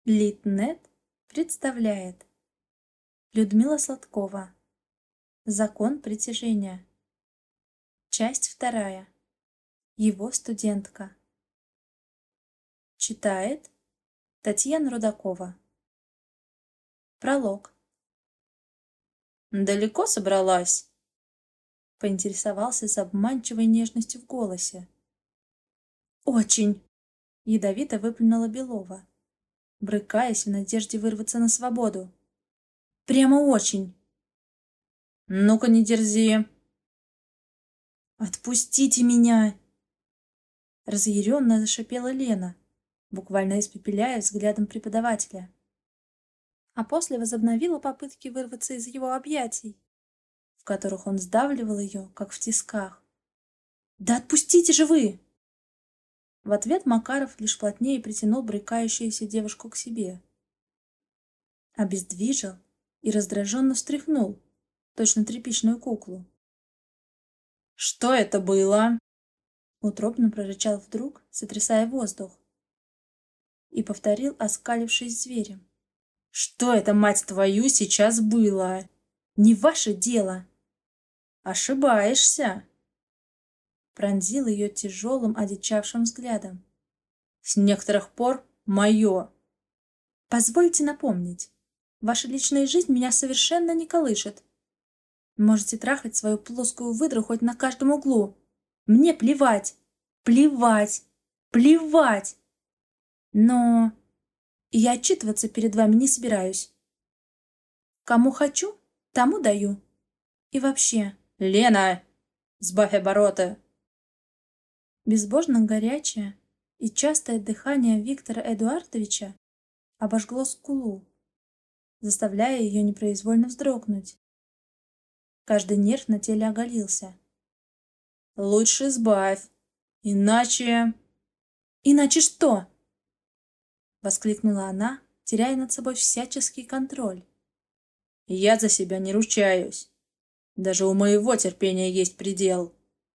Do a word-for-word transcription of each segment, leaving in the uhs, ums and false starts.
Литнет представляет Людмила Сладкова. Закон притяжения. Часть вторая. Его студентка. Читает Татьяна Рудакова. Пролог. «Далеко собралась?» — поинтересовался с обманчивой нежностью в голосе. «Очень!» — ядовито выплюнула Белова, брыкаясь в надежде вырваться на свободу. «Прямо очень!» «Ну-ка, не дерзи!» «Отпустите меня!» Разъяренно зашипела Лена, буквально испепеляя взглядом преподавателя. А после возобновила попытки вырваться из его объятий, в которых он сдавливал ее, как в тисках. «Да отпустите же вы!» В ответ Макаров лишь плотнее притянул брыкающуюся девушку к себе. Обездвижил и раздраженно встряхнул, точно тряпичную куклу. «Что это было?» Утробно прорычал вдруг, сотрясая воздух. И повторил, оскалившись зверем. «Что это, мать твою, сейчас было? Не ваше дело!» «Ошибаешься!» Пронзил ее тяжелым, одичавшим взглядом. «С некоторых пор мое!» «Позвольте напомнить, ваша личная жизнь меня совершенно не колышет. Можете трахать свою плоскую выдру хоть на каждом углу. Мне плевать, плевать, плевать! Но я отчитываться перед вами не собираюсь. Кому хочу, тому даю. И вообще...» «Лена, сбавь обороты!» Безбожно горячее и частое дыхание Виктора Эдуардовича обожгло скулу, заставляя ее непроизвольно вздрогнуть. Каждый нерв на теле оголился. «Лучше сбавь, иначе...» «Иначе что?» — воскликнула она, теряя над собой всяческий контроль. «Я за себя не ручаюсь. Даже у моего терпения есть предел».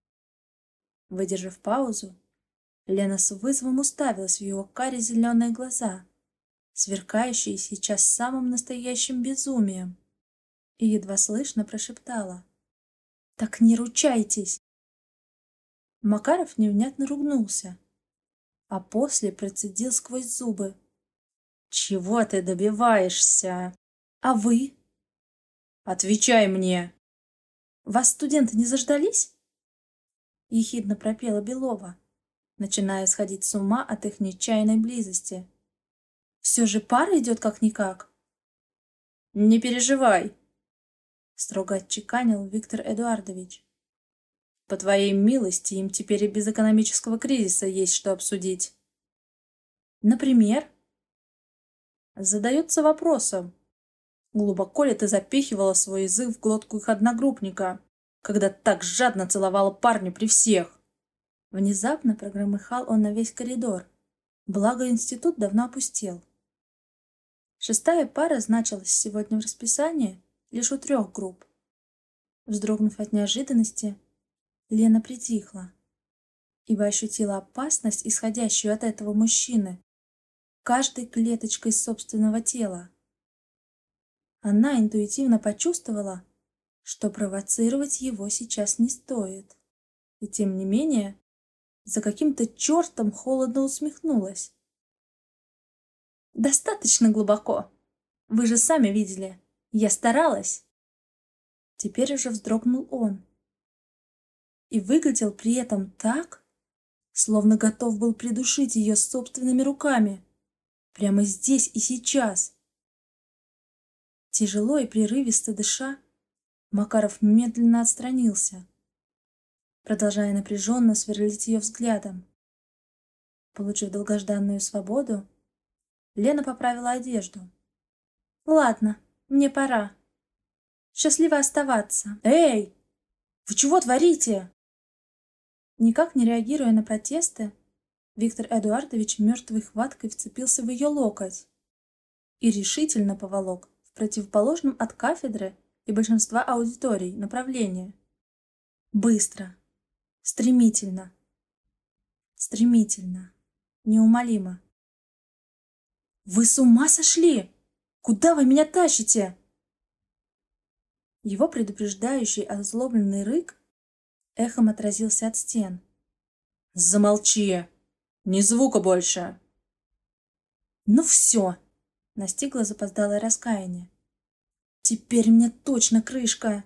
Выдержав паузу, Лена с вызовом уставилась в его карие зеленые глаза, сверкающие сейчас самым настоящим безумием, и едва слышно прошептала: «Так не ручайтесь!» Макаров невнятно ругнулся, а после процедил сквозь зубы: «Чего ты добиваешься? А вы?» «Отвечай мне!» «Вас студенты не заждались?» — ехидно пропела Белова, начиная сходить с ума от их нечаянной близости. «Все же пара идет как-никак». «Не переживай», — строго отчеканил Виктор Эдуардович. «По твоей милости им теперь и без экономического кризиса есть что обсудить». «Например?» Задается вопросом, глубоко ли ты запихивала свой язык в глотку их одногруппника, когда так жадно целовала парня при всех? Внезапно прогромыхал он на весь коридор, благо институт давно опустел. Шестая пара значилась сегодня в расписании лишь у трех групп. Вздрогнув от неожиданности, Лена притихла, ибо ощутила опасность, исходящую от этого мужчины, каждой клеточкой собственного тела. Она интуитивно почувствовала, что провоцировать его сейчас не стоит. И тем не менее, за каким-то чертом холодно усмехнулась. «Достаточно глубоко. Вы же сами видели. Я старалась». Теперь уже вздрогнул он. И выглядел при этом так, словно готов был придушить ее собственными руками. Прямо здесь и сейчас. Тяжело и прерывисто дыша, Макаров медленно отстранился, продолжая напряженно сверлить ее взглядом. Получив долгожданную свободу, Лена поправила одежду. «Ладно, мне пора. Счастливо оставаться». «Эй, вы чего творите?» Никак не реагируя на протесты, Виктор Эдуардович мертвой хваткой вцепился в ее локоть и решительно поволок в противоположном от кафедры и большинства аудиторий направлении. Быстро, стремительно, стремительно, неумолимо. Вы с ума сошли? Куда вы меня тащите?» Его предупреждающий озлобленный рык эхом отразился от стен. «Замолчи! Ни звука больше!» «Ну все!» — настигло запоздалое раскаяние. «Теперь мне точно крышка!»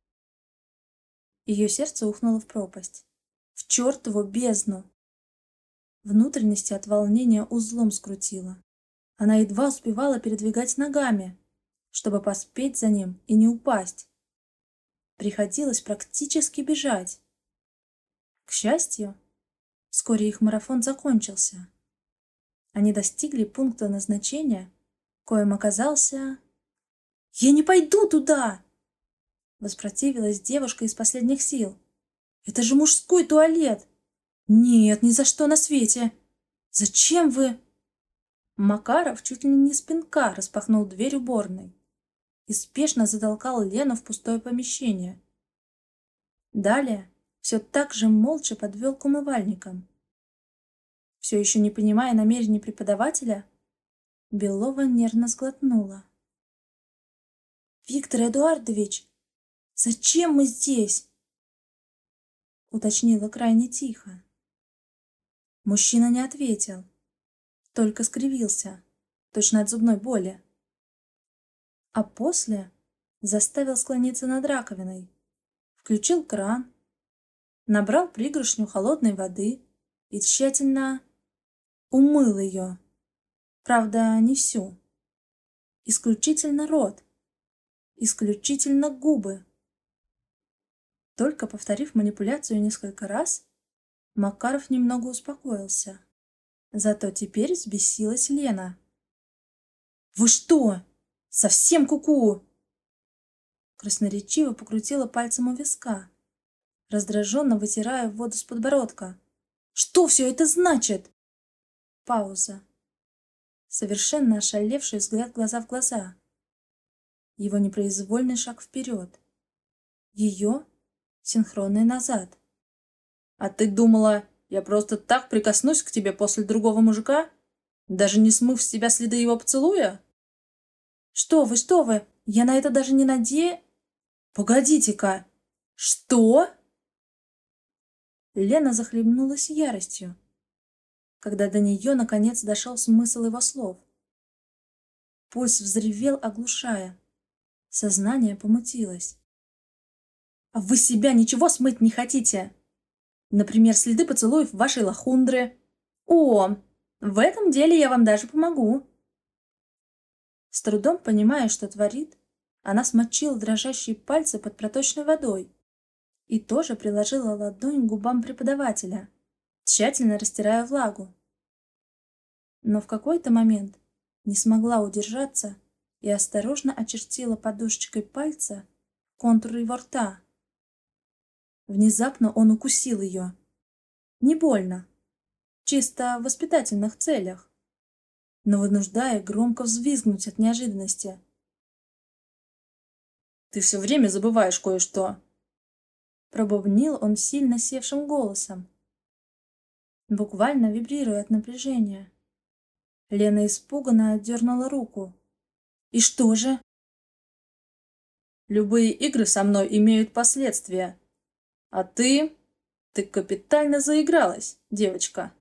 Ее сердце ухнуло в пропасть. В чертову бездну! Внутренности от волнения узлом скрутило. Она едва успевала передвигать ногами, чтобы поспеть за ним и не упасть. Приходилось практически бежать. К счастью, вскоре их марафон закончился. Они достигли пункта назначения, коим оказался... «Я не пойду туда!» Воспротивилась девушка из последних сил. «Это же мужской туалет! Нет, ни за что на свете! Зачем вы...» Макаров чуть ли не с пинка распахнул дверь уборной и спешно затолкал Лену в пустое помещение. Далее все так же молча подвел к умывальникам. Все еще не понимая намерений преподавателя, Белова нервно сглотнула. «Виктор Эдуардович, зачем мы здесь?» — уточнила крайне тихо. Мужчина не ответил, только скривился, точно от зубной боли. А после заставил склониться над раковиной, включил кран, набрал пригоршню холодной воды и тщательно умыл ее. Правда, не всю. Исключительно рот, исключительно губы. Только повторив манипуляцию несколько раз, Макаров немного успокоился. Зато теперь взбесилась Лена. «Вы что, совсем куку?» Красноречиво покрутила пальцем у виска, раздраженно вытирая воду с подбородка. «Что все это значит?» Пауза. Совершенно ошалевший взгляд глаза в глаза. Его непроизвольный шаг вперед. Ее синхронный назад. «А ты думала, я просто так прикоснусь к тебе после другого мужика, даже не смыв с себя следы его поцелуя?» «Что вы, что вы? Я на это даже не наде...» «Погодите-ка! Что?» Лена захлебнулась яростью, когда до нее наконец дошел смысл его слов. Пульс взревел, оглушая. Сознание помутилось. «А вы себя ничего смыть не хотите? Например, следы поцелуев вашей лохундры? О, в этом деле я вам даже помогу!» С трудом понимая, что творит, она смочила дрожащие пальцы под проточной водой и тоже приложила ладонь к губам преподавателя, тщательно растирая влагу. Но в какой-то момент не смогла удержаться и осторожно очертила подушечкой пальца контур его рта. Внезапно он укусил ее. Не больно, чисто в воспитательных целях, но вынуждая громко взвизгнуть от неожиданности. «Ты все время забываешь кое-что!» Пробубнил он сильно севшим голосом, буквально вибрируя от напряжения. Лена испуганно отдернула руку. «И что же?» «Любые игры со мной имеют последствия. А ты... ты капитально заигралась, девочка!»